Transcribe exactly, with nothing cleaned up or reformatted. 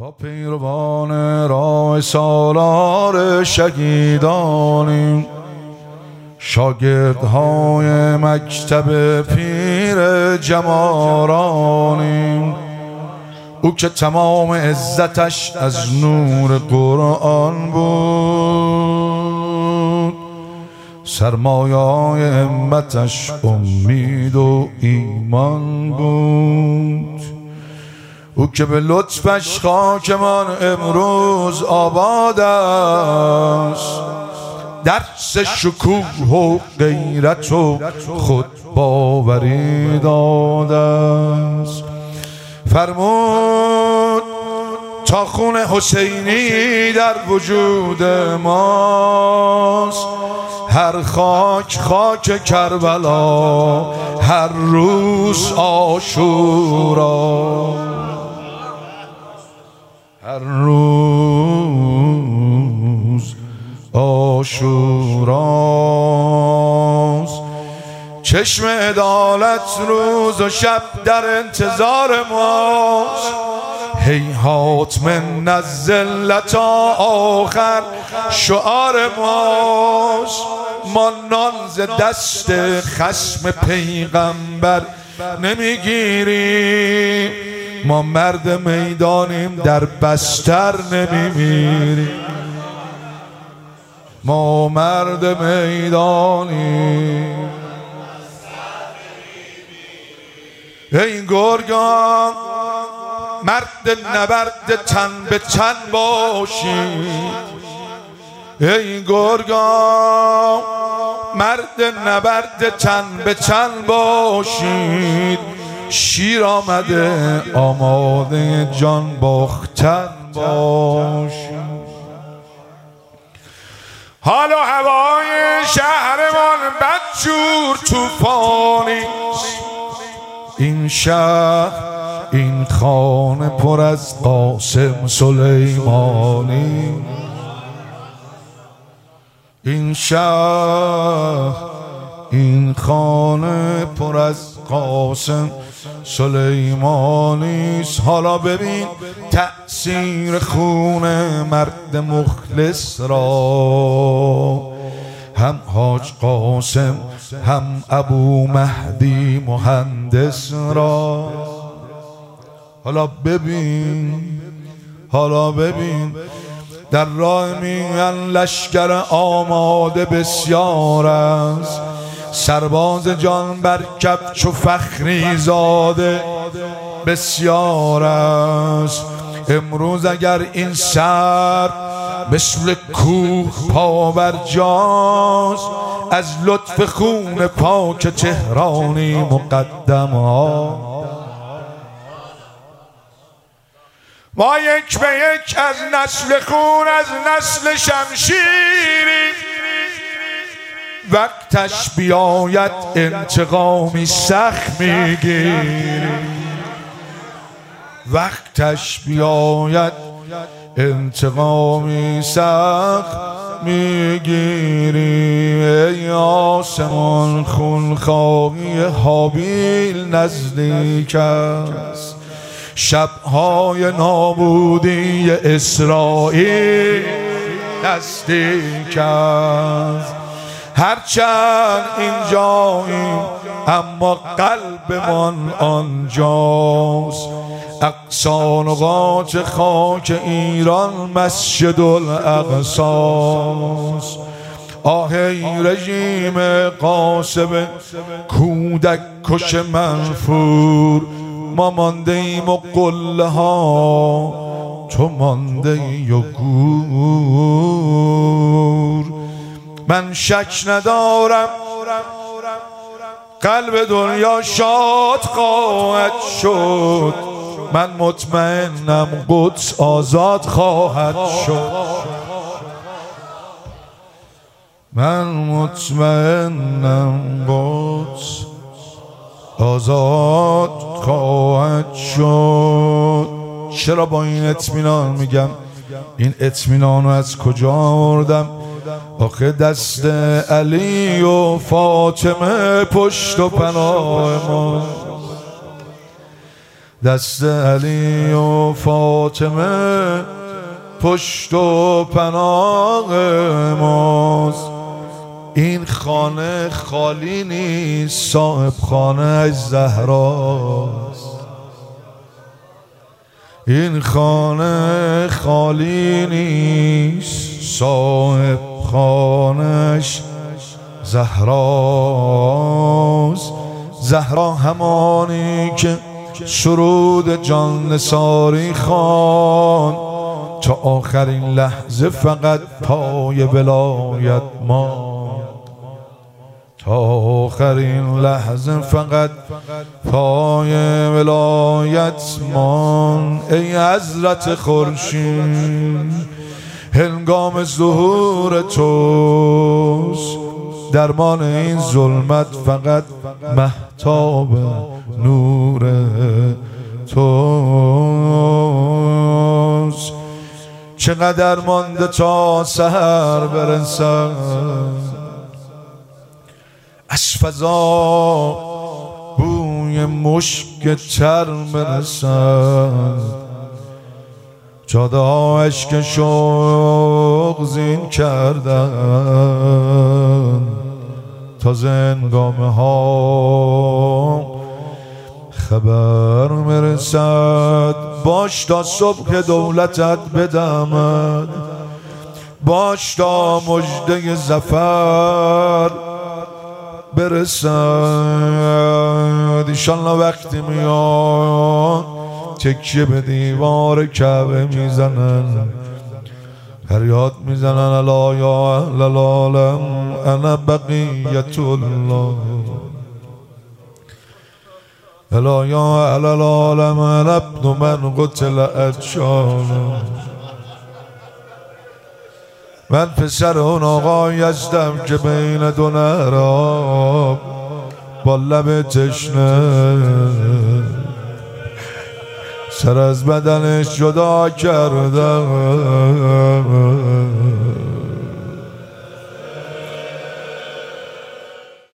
با پیروان راه سالار شهیدانیم، شاگردهای مکتب پیر جمارانیم. او که تمام عزتش از نور قرآن بود، سرمایه‌های همتش امید و ایمان بود. او که به لطفش خاکمان امروز آباد است، درس شکوه و غیرت و خود باوری داده است. فرمود تا خون حسینی در وجود ماست، هر خاک خاک کربلا، هر روز عاشورا، هر روز عاشوراست. چشم عدالت روز و شب در انتظار ماست، هیهات من الذلة تا آخر شعار ماست. ما نان ز دست خشم پیغمبر نمیگیریم، ما مرد میدانیم در بستر نمیمیریم، ما مرد میدانیم. ای گرگان مرد نبرد تن به تن باشید، ای گرگان مرد نبرد تن به تن باشید. شیر آمده آماده جان باختن باشید. حال و هوای شهرمان بدجور طوفانی، این شهر این خانه پر از قاسم سلیمانی. این شهر این خانه پر از قاسم سلیمانی. حالا ببین تأثیر خون مرد مخلص را، هم حاج قاسم هم ابو مهدی مهندس را. حالا ببین حالا ببین در راه میان لشکر آماده بسیار است، سرباز جان بر کفچ و فخری زاده بسیار است. امروز اگر این سر مثل کوه پابرجاست، از لطف خون پاک تهرانی مقدم ها ما یک به یک از نسل خون، از نسل شمشیری. وقتش بیاید انتقامی سخت میگیریم، وقتش بیاید انتقامی سخت میگیریم. ای آسمان خونخواهی حابیل نزدیک است، شبهای نابودی اسرائیل نزدیک است. هرچند اینجاییم اما قلبمان آنجاست، اقصا نقاط خاک ایران مسجد الاقصاست. آه ای رژیم قاسم کودک کش منفور، ما مانده ایم و قله ها تو مانده ای و گور. من شک ندارم قلب دنیا شاد خواهد شد، من مطمئنم قدس آزاد خواهد شد، من مطمئنم قدس آزاد خواهد شد. چرا با این اطمینان میگم؟ این اطمینان رو از کجا آوردم؟ آخه دست علی و فاطمه پشت و پناه ما، دست علی و فاطمه پشت و پناه ماست. این خانه خالی نیست، صاحب خانه اش زهراست. این خانه خالی نیست، صاحب خانهش زهراست. زهرا همانی که سرود جان نثاری خوان، تا آخرین لحظه فقط پای ولایت ماند. تا آخرین لحظه فقط پای ولایت ماند. ای حضرت خورشید هنگام ظهور توست، درمان این ظلمت فقط مهتاب نور توست. چقدر مانده تا سحر برسد، از فضا بوی مشک تر برسد. جاده ها اشک شوق زین کردن، تا زنگامه ها خبر مرسد. باش تا صبح دولتت بدمد، باش تا مژده ظفر برسد. ایشالله وقتی میاد تکیه به دیوار کعبه میزنن، فریاد میزنن الا یا اهل العالم انا بقیت الله، الا یا اهل العالم انا ابن من قتل اجشانا. من پسر اون آقایی هستم که بین دو نهراب با لب تشنه سر از بدنش جدا کردم.